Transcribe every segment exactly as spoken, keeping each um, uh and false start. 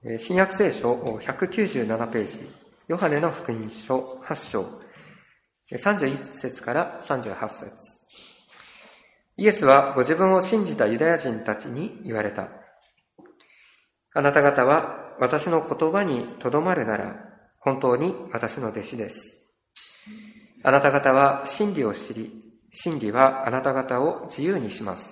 新約聖書ひゃくきゅうじゅうななページ、ヨハネの福音書はち章、さんじゅういち節からさんじゅうはち節。イエスはご自分を信じたユダヤ人たちに言われた。あなた方は私の言葉にとどまるなら、本当に私の弟子です。あなた方は真理を知り、真理はあなた方を自由にします。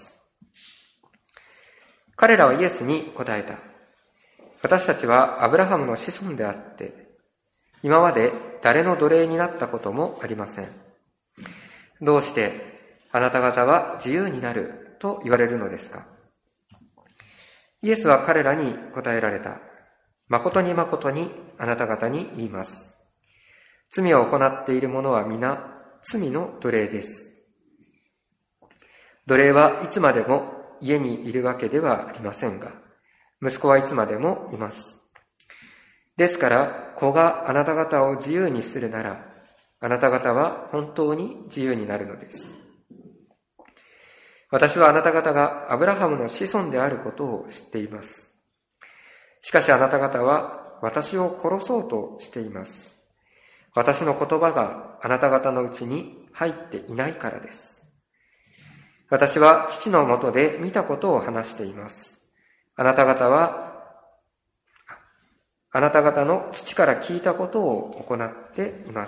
彼らはイエスに答えた。私たちはアブラハムの子孫であって、今まで誰の奴隷になったこともありません。どうしてあなた方は自由になると言われるのですか。イエスは彼らに答えられた。誠に誠にあなた方に言います。罪を行っている者は皆罪の奴隷です。奴隷はいつまでも家にいるわけではありませんが、息子はいつまでもいます。ですから、子があなた方を自由にするなら、あなた方は本当に自由になるのです。私はあなた方がアブラハムの子孫であることを知っています。しかしあなた方は私を殺そうとしています。私の言葉があなた方のうちに入っていないからです。私は父のもとで見たことを話しています。あなた方は、あなた方の父から聞いたことを行っています。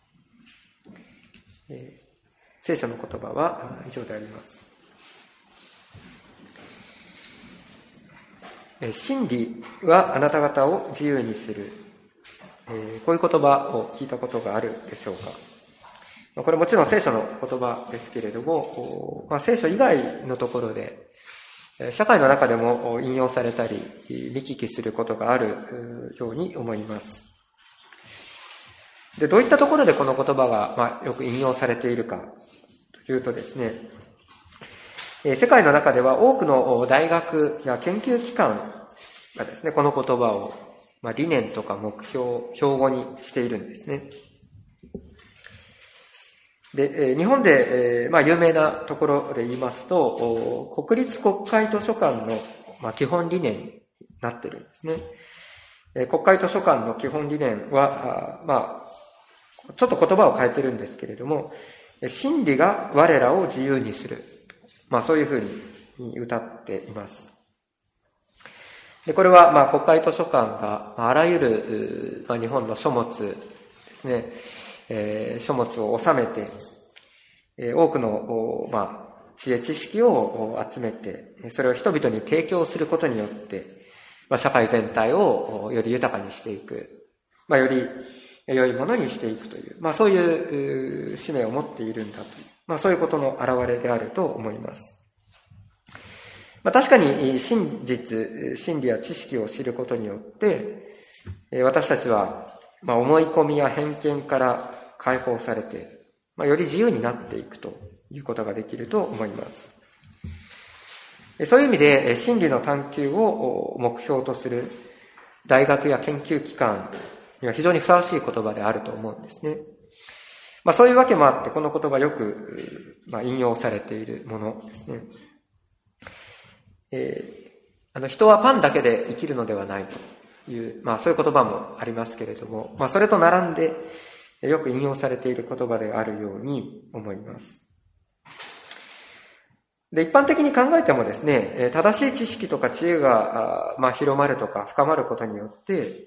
えー、聖書の言葉は以上であります。えー、真理はあなた方を自由にする。えー、こういう言葉を聞いたことがあるでしょうか。これもちろん聖書の言葉ですけれども、まあ、聖書以外のところで、社会の中でも引用されたり、見聞きすることがあるように思います。で、どういったところでこの言葉が、まあ、よく引用されているかというとですね、世界の中では多くの大学や研究機関がですね、この言葉を、まあ、理念とか目標、標語にしているんですね。で、日本で、まあ、有名なところで言いますと、国立国会図書館の、まあ、基本理念になっているんですね。国会図書館の基本理念は、まあ、ちょっと言葉を変えてるんですけれども、真理が我らを自由にする。まあ、そういうふうに歌っています。で、これは、まあ、国会図書館が、あらゆる、まあ、日本の書物ですね、えー、書物を収めて、えー、多くの、まあ、知恵知識を集めて、それを人々に提供することによって、まあ、社会全体をより豊かにしていく、まあ、より良いものにしていくという、まあ、そういう使命を持っているんだという、まあ、そういうことの表れであると思います。まあ、確かに真実、真理や知識を知ることによって、私たちは、まあ、思い込みや偏見から解放されて、まあ、より自由になっていくということができると思います。そういう意味で、真理の探求を目標とする大学や研究機関には非常にふさわしい言葉であると思うんですね。まあ、そういうわけもあって、この言葉よく、まあ、引用されているものですね。えー、あの人はパンだけで生きるのではないという、まあそういう言葉もありますけれども、まあそれと並んでよく引用されている言葉であるように思います。で、一般的に考えてもですね、正しい知識とか知恵が、まあ、広まるとか深まることによって、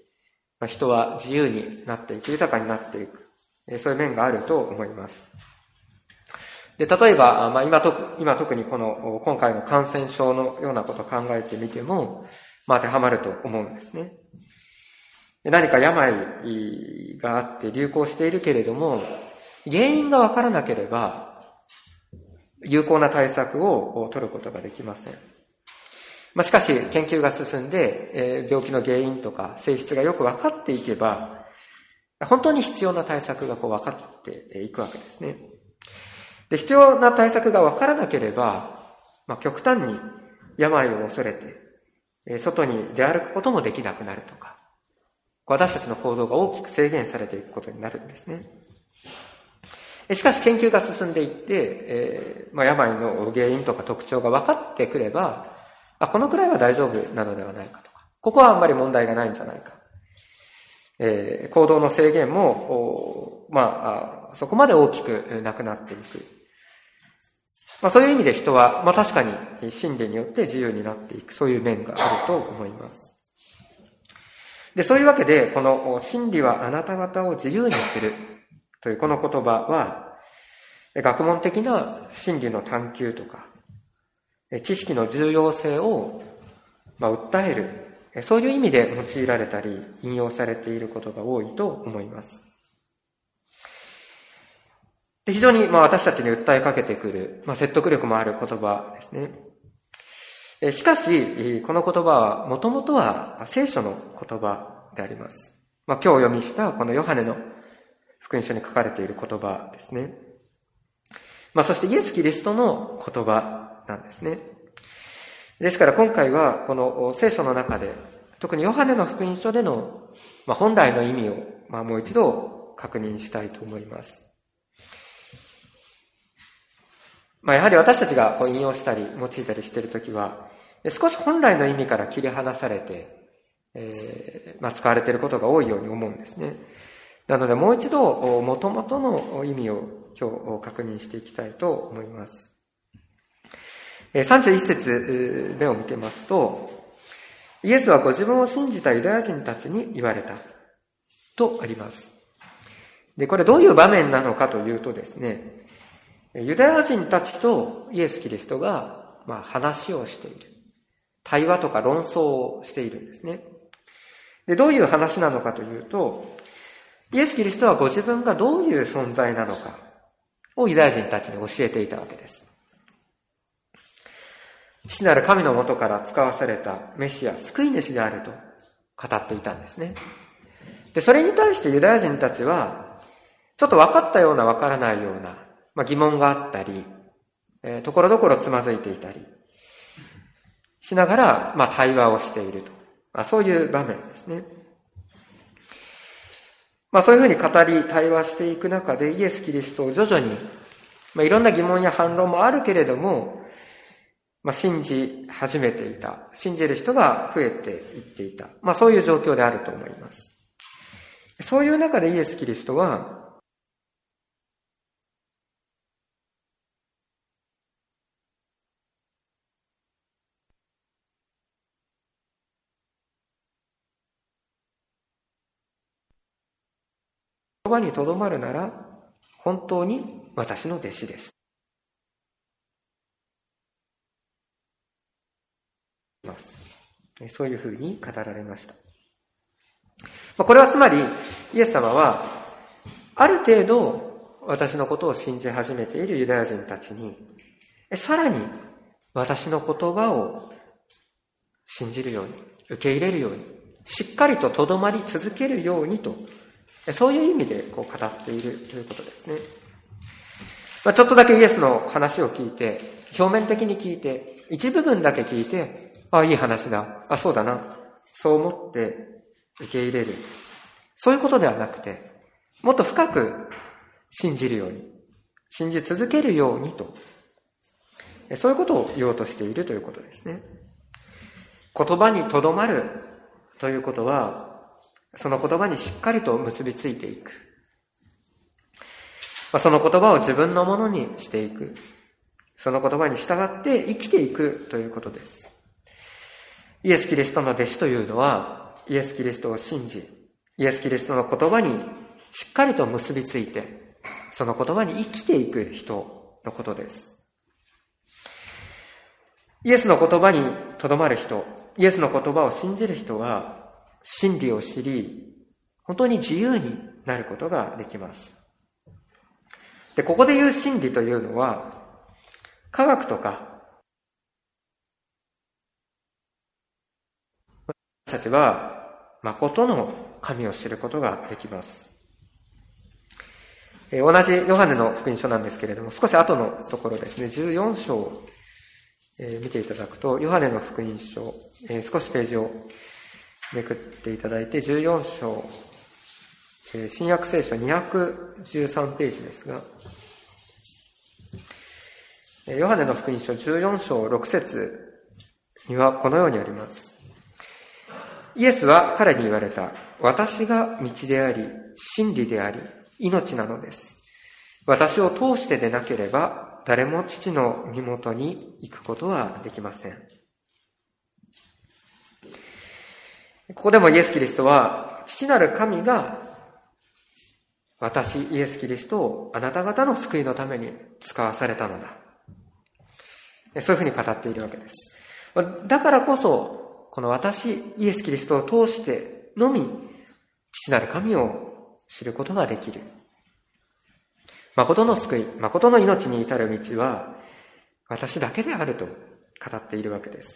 まあ、人は自由になっていく、豊かになっていく、そういう面があると思います。で、例えば、まあ、今と、今特にこの、今回の感染症のようなことを考えてみても、まあ、当てはまると思うんですね。で、何か病があって流行しているけれども、原因がわからなければ、有効な対策を取ることができません。まあ、しかし、研究が進んで、えー、病気の原因とか性質がよく分かっていけば、本当に必要な対策がこう分かっていくわけですね。で、必要な対策が分からなければ、まあ、極端に病を恐れて、外に出歩くこともできなくなるとか、私たちの行動が大きく制限されていくことになるんですね。しかし研究が進んでいって、えーまあ、病の原因とか特徴が分かってくれば、あ、このくらいは大丈夫なのではないかとか、 ここはあんまり問題がないんじゃないか。えー、行動の制限も、まあ、そこまで大きくなくなっていく。まあ、そういう意味で人は、まあ確かに真理によって自由になっていく、そういう面があると思います。で、そういうわけで、この真理はあなた方を自由にするというこの言葉は、学問的な真理の探求とか、知識の重要性を、まあ、訴える、そういう意味で用いられたり、引用されていることが多いと思います。で非常に、まあ、私たちに訴えかけてくる、まあ、説得力もある言葉ですね。しかし、この言葉は、もともとは聖書の言葉であります。まあ、今日お読みしたこのヨハネの福音書に書かれている言葉ですね。まあ、そしてイエス・キリストの言葉なんですね。ですから今回はこの聖書の中で、特にヨハネの福音書での本来の意味をもう一度確認したいと思います。まあ、やはり私たちが引用したり用いたりしているときは、少し本来の意味から切り離されて、えーまあ、使われていることが多いように思うんですね。なのでもう一度元々の意味を今日確認していきたいと思います。さんじゅういっ節目を見てますと、イエスはご自分を信じたユダヤ人たちに言われたとあります。で、これどういう場面なのかというとですね、ユダヤ人たちとイエス・キリストがまあ話をしている。対話とか論争をしているんですね。で、どういう話なのかというと、イエス・キリストはご自分がどういう存在なのかをユダヤ人たちに教えていたわけです。父なる神のもとから使わされたメシア、救い主であると語っていたんですね。で、それに対してユダヤ人たちは、ちょっと分かったような分からないような、まあ、疑問があったり、えー、ところどころつまずいていたりしながら、まあ、対話をしていると。まあ、そういう場面ですね。まあ、そういうふうに語り、対話していく中で、イエス・キリストを徐々に、まあ、いろんな疑問や反論もあるけれども、まあ、信じ始めていた。信じる人が増えていっていた。まあ、そういう状況であると思います。そういう中でイエス・キリストは、言葉にとどまるなら、本当に私の弟子です。そういうふうに語られました。これはつまり、イエス様は、ある程度私のことを信じ始めているユダヤ人たちに、さらに私の言葉を信じるように、受け入れるように、しっかりととどまり続けるようにと、そういう意味でこう語っているということですね。まあ、ちょっとだけイエスの話を聞いて、表面的に聞いて、一部分だけ聞いて、あ、いい話だ。あ、そうだな。そう思って受け入れる。そういうことではなくて、もっと深く信じるように、信じ続けるようにと、そういうことを言おうとしているということですね。言葉にとどまるということは、その言葉にしっかりと結びついていく。その言葉を自分のものにしていく。その言葉に従って生きていくということです。イエス・キリストの弟子というのは、イエス・キリストを信じ、イエス・キリストの言葉にしっかりと結びついて、その言葉に生きていく人のことです。イエスの言葉にとどまる人、イエスの言葉を信じる人は、真理を知り、本当に自由になることができます。で、ここで言う真理というのは、科学とか、私たちは、誠の神を知ることができます。えー、同じヨハネの福音書なんですけれども、少し後のところですね、じゅうよん章を、えー、見ていただくと、ヨハネの福音書、えー、少しページをめくっていただいて、じゅうよん章、えー、新約聖書にひゃくじゅうさんページですが、えー、ヨハネの福音書じゅうよん章ろく節にはこのようにあります。 イエスは彼に言われた。私が道であり、真理であり、命なのです。私を通してでなければ、誰も父の身元に行くことはできません。ここでもイエス・キリストは、父なる神が、私、イエス・キリストをあなた方の救いのために使わされたのだ。そういうふうに語っているわけです。だからこそ、この私、イエス・キリストを通してのみ、父なる神を知ることができる。誠の救い、誠の命に至る道は、私だけであると語っているわけです。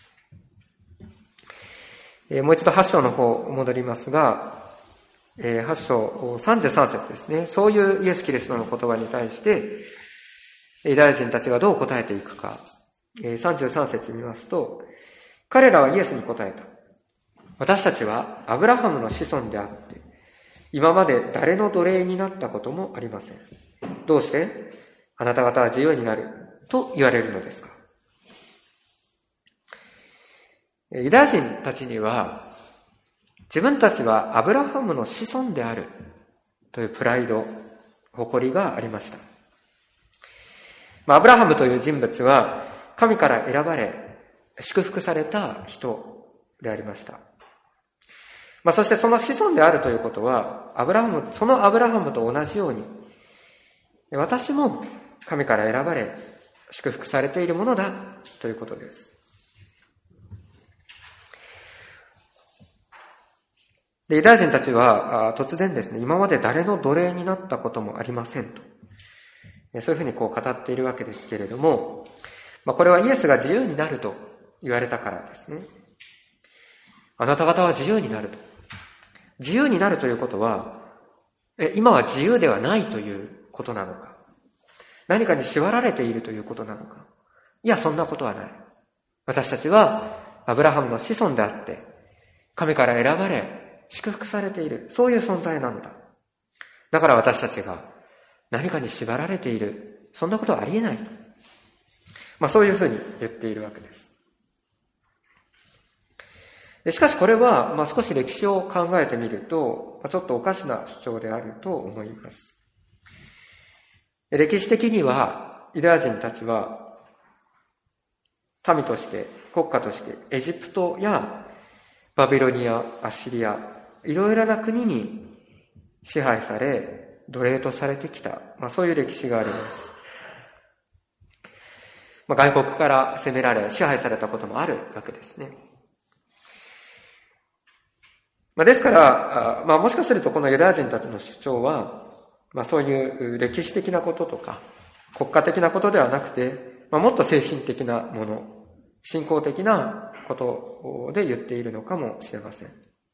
もう一度はち章の方戻りますが、はち章さんじゅうさん節ですね。そういうイエス・キリストの言葉に対して、ユダヤ人たちがどう答えていくか。さんじゅうさん節見ますと、彼らはイエスに答えた。私たちはアブラハムの子孫であって、今まで誰の奴隷になったこともありません。どうしてあなた方は自由になると言われるのですか。ユダヤ人たちには、自分たちはアブラハムの子孫であるというプライド、誇りがありました。まあ、アブラハムという人物は神から選ばれ、祝福された人でありました。まあ、そしてその子孫であるということは、アブラハム、そのアブラハムと同じように、私も神から選ばれ、祝福されているものだということです。で、ユダヤ人たちは突然ですね、今まで誰の奴隷になったこともありませんと。そういうふうにこう語っているわけですけれども、まあ、これはイエスが自由になると言われたからですね。あなた方は自由になると。自由になるということは、え、今は自由ではないということなのか。何かに縛られているということなのか。いや、そんなことはない。私たちはアブラハムの子孫であって、神から選ばれ、祝福されている。そういう存在なのだ。だから私たちが何かに縛られている。そんなことはありえない。まあそういうふうに言っているわけです。でしかしこれは、まあ少し歴史を考えてみると、ちょっとおかしな主張であると思います。歴史的には、ユダヤ人たちは、民として、国家として、エジプトやバビロニア、アッシリア、いろいろな国に支配され、奴隷とされてきた、まあそういう歴史があります。まあ、外国から攻められ、支配されたこともあるわけですね。まあ、ですから、まあ、もしかするとこのユダヤ人たちの主張は、まあ、そういう歴史的なこととか、国家的なことではなくて、まあ、もっと精神的なもの、信仰的なことで言っているのかもしれません。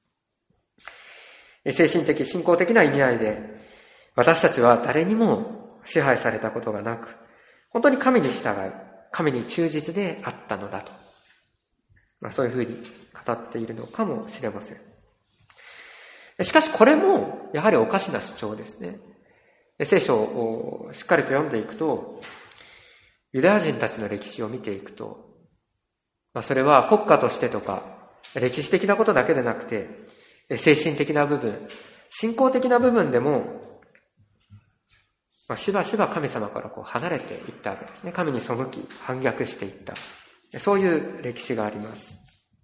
精神的、信仰的な意味合いで、私たちは誰にも支配されたことがなく、本当に神に従い、神に忠実であったのだと。まあ、そういうふうに語っているのかもしれません。しかしこれもやはりおかしな主張ですね。聖書をしっかりと読んでいくと、ユダヤ人たちの歴史を見ていくと、まあ、それは国家としてとか、歴史的なことだけでなくて、精神的な部分、信仰的な部分でも、まあ、しばしば神様からこう離れていったわけですね。神に背き、反逆していった。そういう歴史があります。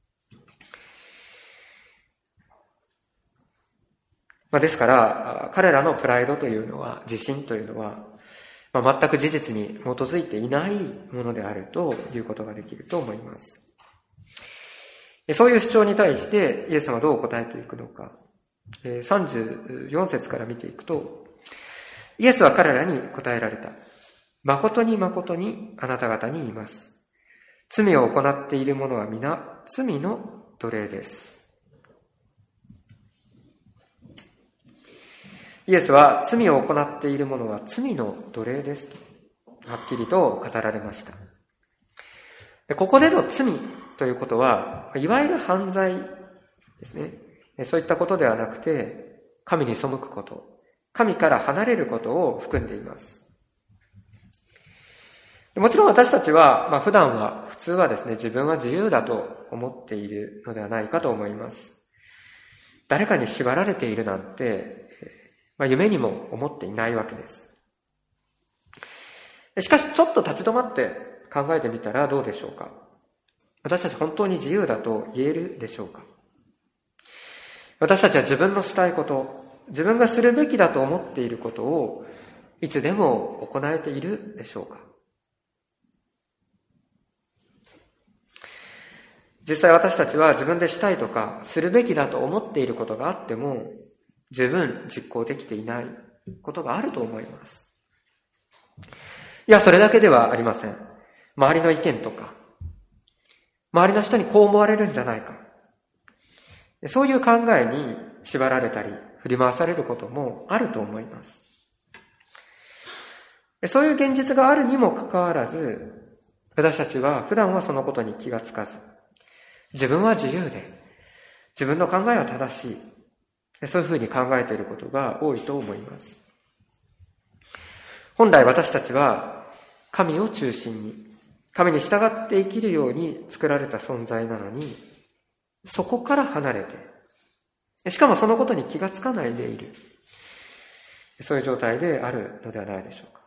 まあ、ですから、彼らのプライドというのは、自信というのは、まあ、全く事実に基づいていないものであるということができると思います。そういう主張に対してイエス様はどう答えていくのか。さんじゅうよん節から見ていくと、イエスは彼らに答えられた。誠に誠にあなた方に言います。罪を行っている者は皆罪の奴隷です。イエスは罪を行っている者は罪の奴隷ですとはっきりと語られました。でここでの罪ということは、いわゆる犯罪ですね。そういったことではなくて、神に背くこと、神から離れることを含んでいます。 もちろん私たちは、まあ、普段は、普通はですね、自分は自由だと思っているのではないかと思います。誰かに縛られているなんて、まあ、夢にも思っていないわけです。しかし、ちょっと立ち止まって考えてみたらどうでしょうか。私たち本当に自由だと言えるでしょうか。私たちは自分のしたいこと、自分がするべきだと思っていることをいつでも行えているでしょうか。実際私たちは自分でしたいとかするべきだと思っていることがあっても十分実行できていないことがあると思います。いや、それだけではありません。周りの意見とか、周りの人にこう思われるんじゃないか。そういう考えに縛られたり振り回されることもあると思います。そういう現実があるにもかかわらず、私たちは普段はそのことに気がつかず、自分は自由で、自分の考えは正しい。そういうふうに考えていることが多いと思います。本来私たちは神を中心に、神に従って生きるように作られた存在なのに、そこから離れて、しかもそのことに気がつかないでいる。そういう状態であるのではないでしょうか。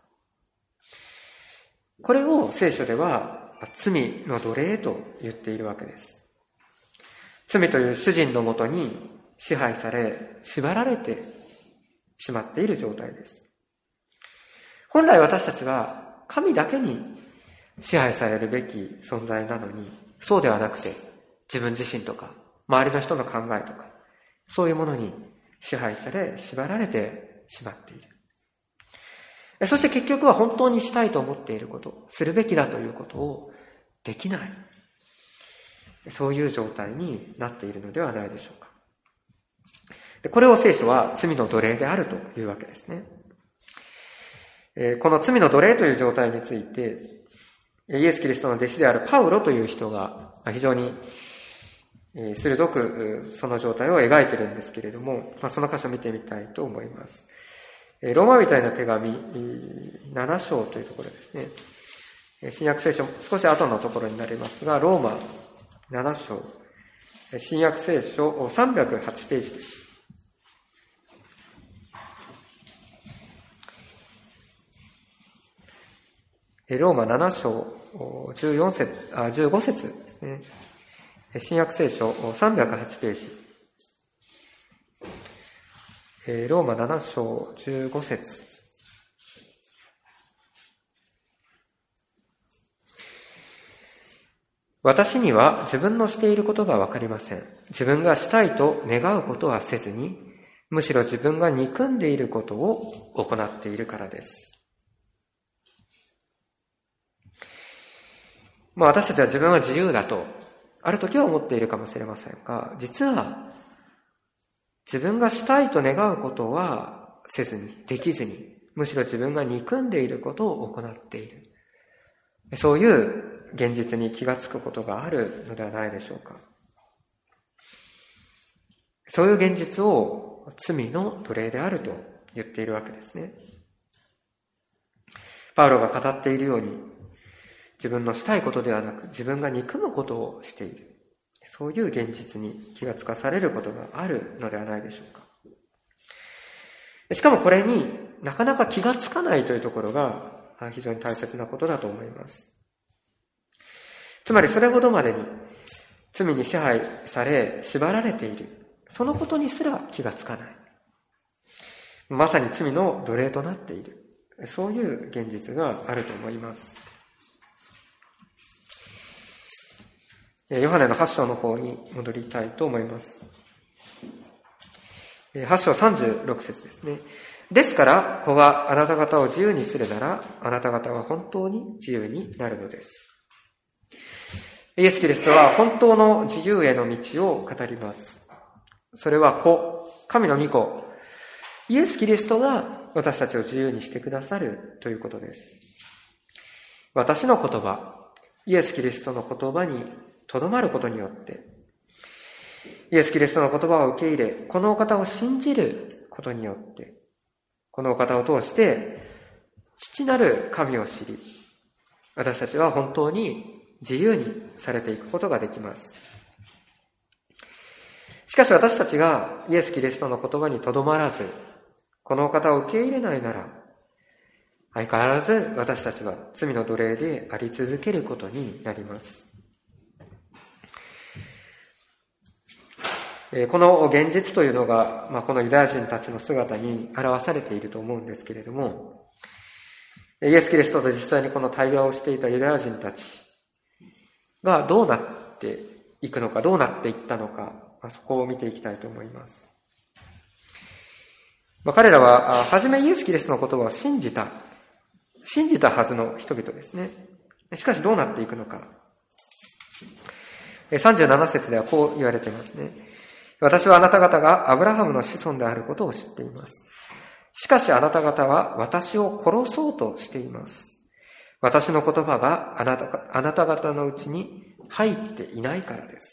これを聖書では罪の奴隷と言っているわけです。罪という主人のもとに支配され、縛られてしまっている状態です。本来私たちは神だけに支配されるべき存在なのに、そうではなくて自分自身とか周りの人の考えとか、そういうものに支配され、縛られてしまっている。そして結局は本当にしたいと思っていること、するべきだということをできない。そういう状態になっているのではないでしょうか。これを聖書は罪の奴隷であるというわけですね。この罪の奴隷という状態について、イエス・キリストの弟子であるパウロという人が非常に鋭くその状態を描いているんですけれども、その箇所を見てみたいと思います。ローマ人への手紙なな章というところですね。新約聖書少し後のところになりますが、ローマなな章、新約聖書さんびゃくはちページです。ローマなな章じゅうよん節、あ、じゅうご節ですね。新約聖書さんびゃくはちページ。ローマなな章じゅうご節。私には自分のしていることがわかりません。自分がしたいと願うことはせずに、むしろ自分が憎んでいることを行っているからです。まあ私たちは自分は自由だと、ある時は思っているかもしれませんが、実は自分がしたいと願うことはせずに、できずに、むしろ自分が憎んでいることを行っている。そういう現実に気がつくことがあるのではないでしょうか。そういう現実を罪の奴隷であると言っているわけですね。パウロが語っているように、自分のしたいことではなく、自分が憎むことをしている。そういう現実に気がつかされることがあるのではないでしょうか。しかもこれになかなか気がつかないというところが非常に大切なことだと思います。つまりそれほどまでに罪に支配され、縛られている。そのことにすら気がつかない。まさに罪の奴隷となっている。そういう現実があると思います。ヨハネのはち章の方に戻りたいと思います。はち章さんじゅうろく節ですね。ですから、子があなた方を自由にするなら、あなた方は本当に自由になるのです。イエス・キリストは本当の自由への道を語ります。それは子、神の御子、イエス・キリストが私たちを自由にしてくださるということです。私の言葉、イエス・キリストの言葉にとどまることによって、イエス・キリストの言葉を受け入れ、このお方を信じることによって、このお方を通して、父なる神を知り、 私たちは本当に自由にされていくことができます。しかし私たちがイエス・キリストの言葉にとどまらず、このお方を受け入れないなら、相変わらず私たちは罪の奴隷であり続けることになります。この現実というのが、まあ、このユダヤ人たちの姿に表されていると思うんですけれども、イエス・キリストと実際にこの対話をしていたユダヤ人たちがどうなっていくのか、どうなっていったのか、まあ、そこを見ていきたいと思います。まあ、彼らは初めイエス・キリストの言葉を信じた、信じたはずの人々ですね。しかしどうなっていくのか。さんじゅうなな節ではこう言われていますね。私はあなた方がアブラハムの子孫であることを知っています。しかしあなた方は私を殺そうとしています。私の言葉があなた、あなた方のうちに入っていないからです。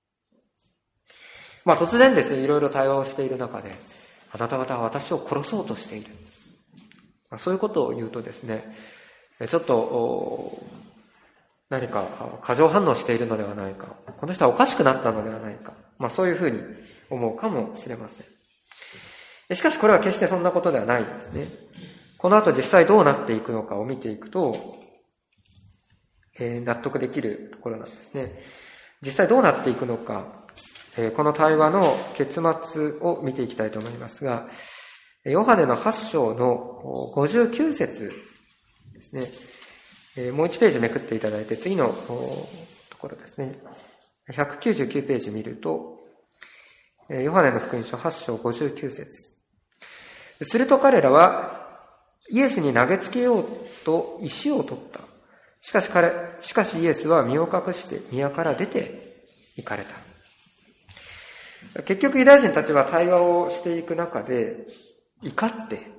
まあ突然ですね、いろいろ対話をしている中で、あなた方は私を殺そうとしている。まあ、そういうことを言うとですね、ちょっと何か過剰反応しているのではないか、この人はおかしくなったのではないか、まあそういうふうに思うかもしれません。しかしこれは決してそんなことではないんですね。この後実際どうなっていくのかを見ていくと、えー、納得できるところなんですね。実際どうなっていくのか、えー、この対話の結末を見ていきたいと思いますが、ヨハネのはち章のごじゅうきゅう節ですね。えー、もういちページめくっていただいて、次のところですね。ひゃくきゅうじゅうきゅうページ見ると、ヨハネの福音書はち章ごじゅうきゅう節。すると彼らはイエスに投げつけようと石を取った。しかし彼、しかしイエスは身を隠して宮から出て行かれた。結局ユダヤ人たちは対話をしていく中で怒って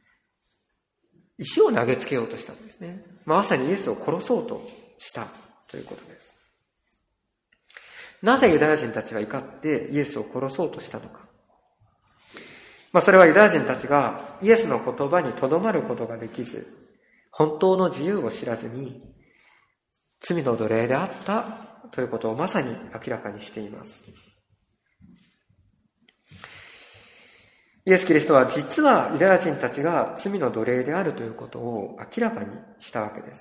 石を投げつけようとしたんですね。まさにイエスを殺そうとしたということです。なぜユダヤ人たちは怒ってイエスを殺そうとしたのか。まあそれはユダヤ人たちがイエスの言葉にとどまることができず、本当の自由を知らずに罪の奴隷であったということをまさに明らかにしています。イエス・キリストは実はユダヤ人たちが罪の奴隷であるということを明らかにしたわけです。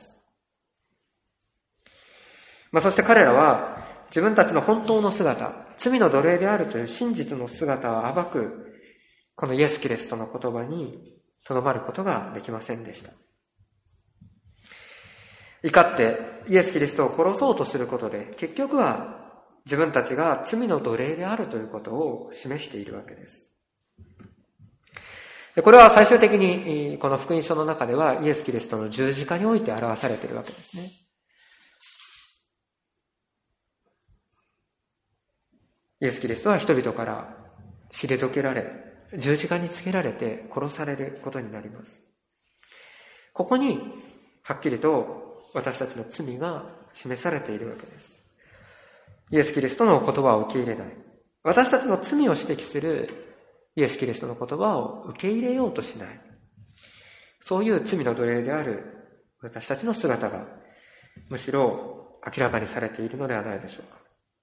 まあそして彼らは自分たちの本当の姿、罪の奴隷であるという真実の姿を暴くこのイエス・キリストの言葉にとどまることができませんでした。怒ってイエス・キリストを殺そうとすることで、結局は自分たちが罪の奴隷であるということを示しているわけです。でこれは最終的にこの福音書の中ではイエス・キリストの十字架において表されているわけですね。イエス・キリストは人々から退けられ、十字架につけられて殺されることになります。ここにはっきりと私たちの罪が示されているわけです。イエス・キリストの言葉を受け入れない。私たちの罪を指摘するイエス・キリストの言葉を受け入れようとしない。そういう罪の奴隷である私たちの姿がむしろ明らかにされているのではないでしょうか。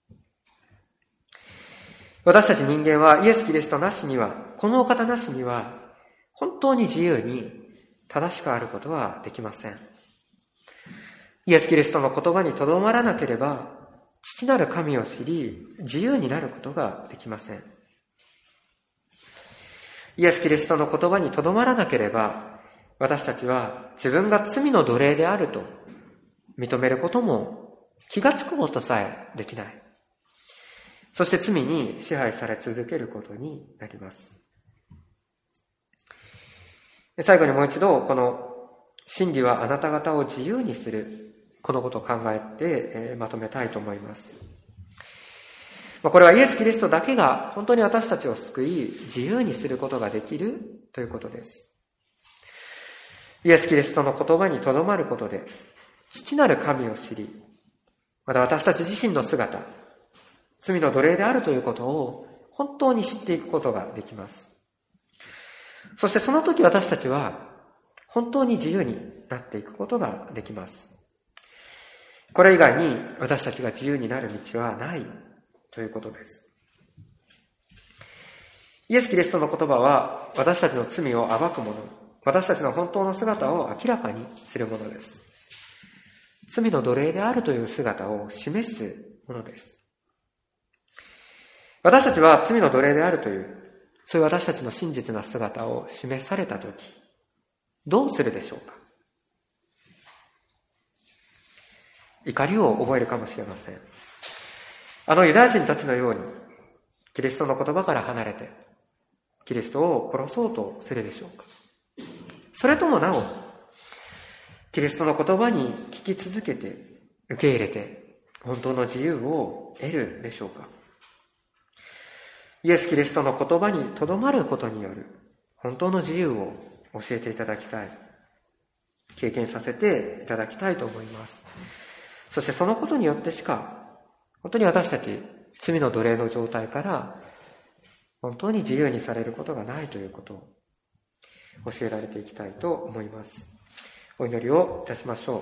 私たち人間はイエス・キリストなしには、このお方なしには、本当に自由に正しくあることはできません。イエス・キリストの言葉にとどまらなければ、父なる神を知り、自由になることができません。イエス・キリストの言葉にとどまらなければ、私たちは自分が罪の奴隷であると認めることも気がつくことさえできない。そして罪に支配され続けることになります。最後にもう一度、この真理はあなた方を自由にする、このことを考えてまとめたいと思います。これはイエス・キリストだけが本当に私たちを救い、自由にすることができるということです。イエス・キリストの言葉にとどまることで、父なる神を知り、また私たち自身の姿、罪の奴隷であるということを本当に知っていくことができます。そしてその時私たちは本当に自由になっていくことができます。 これ以外に私たちが自由になる道はないということです。イエス・キリストの言葉は私たちの罪を暴くもの、私たちの本当の姿を明らかにするものです。罪の奴隷であるという姿を示すものです。私たちは罪の奴隷であるという、そういう私たちの真実な姿を示されたとき、どうするでしょうか。怒りを覚えるかもしれません。あのユダヤ人たちのように、キリストの言葉から離れて、キリストを殺そうとするでしょうか。それともなお、キリストの言葉に聞き続けて、受け入れて、本当の自由を得るでしょうか。イエス・キリストの言葉にとどまることによる本当の自由を教えていただきたい。経験させていただきたいと思います。そしてそのことによってしか、本当に私たち、罪の奴隷の状態から本当に自由にされることがないということを教えられていきたいと思います。お祈りをいたしましょ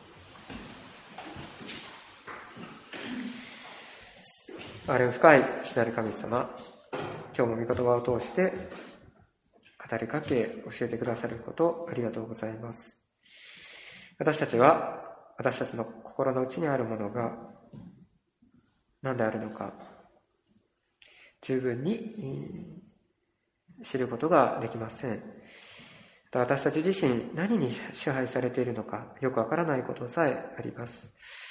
う。あれ深い父なる神様、今日も御言葉を通して語りかけ教えてくださることありがとうございます。私たちは私たちの心の内にあるものが何であるのか十分に知ることができません。私たち自身何に支配されているのかよくわからないことさえあります。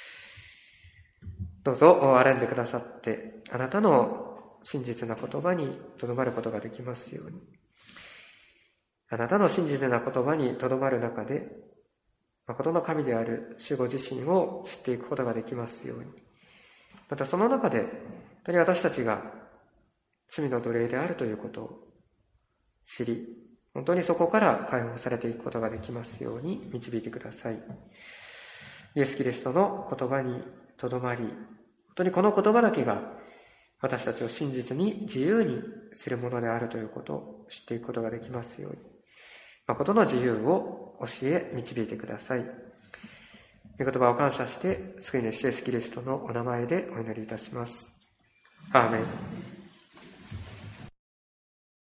どうぞ歩んでくださってあなたの真実な言葉にとどまることができますように。あなたの真実な言葉にとどまる中で誠の神である主ご自身を知っていくことができますように。またその中で本当に私たちが罪の奴隷であるということを知り、本当にそこから解放されていくことができますように導いてください。イエス・キリストの言葉にとどまり、本当にこの言葉だけが私たちを真実に自由にするものであるということを知っていくことができますように。誠の自由を教え導いてください。御言葉を感謝して救い主イエス・キリストのお名前でお祈りいたします。アーメン。